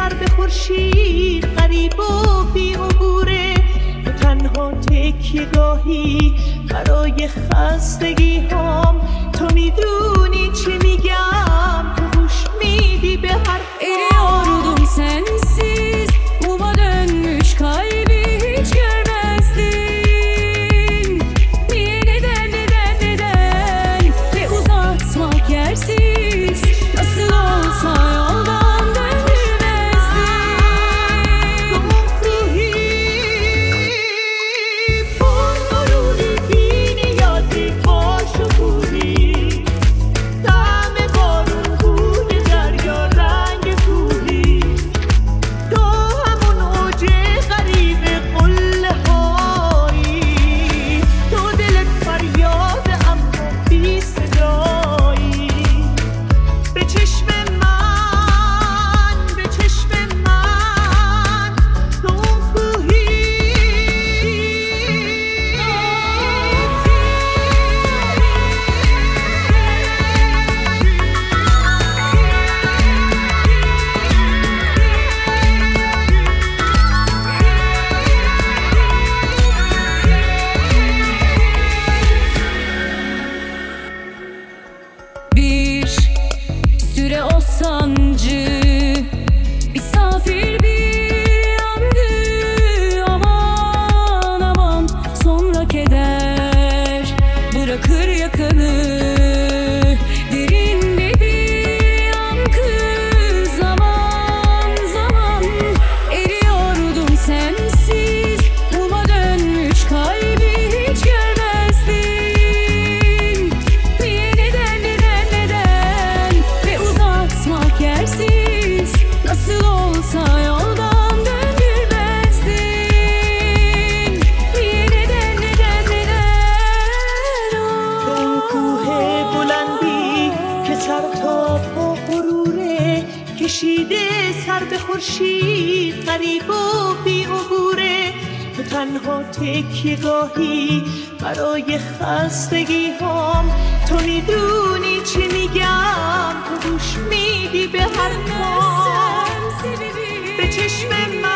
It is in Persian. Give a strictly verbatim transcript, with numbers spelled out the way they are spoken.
سر به خورشید غریب و بی عبوره، تو تنها تکیه گاهی برای خستگی هام. تو میدونی چی میگم، تو گوش میدی به حرفام. Eriyordum sensiz, uma dönmüş kalbi hiç görmezdin. Niye, neden, neden, neden ve uzatmak yersiz, nasıl olsa yoldan döndürmezdin. روحی پر غروری بی نیازی باش و بودی، طعم بارون بوی دریا رنگ کوهی، تو همون اوج غریب قله هایی، تو دلت فریاد اما بی صدایی. به چشم من، به چشم من تو اون کوهی. Bir süre o sancı misafir bir andı. Aman aman sonra keder bırakır yakanı. Derinde bir yankı, zaman zaman eriyordum sensiz. Uma dönmüş kalbi hiç görmezdin. Niye, neden, neden, neden ve uzatmak yersiz, nasıl olsa yoldan döndürmezdin. Niye, neden, neden, neden تو اون کوه بلندی که سر تا پا غروره، کشیده سر به خورشید غریب و بی عبوره، تو تنها تکیه گاهی برای خستگی هام. تو میدونی چی میگم، تو گوش میدی به حرفام. Sebebi به چشم من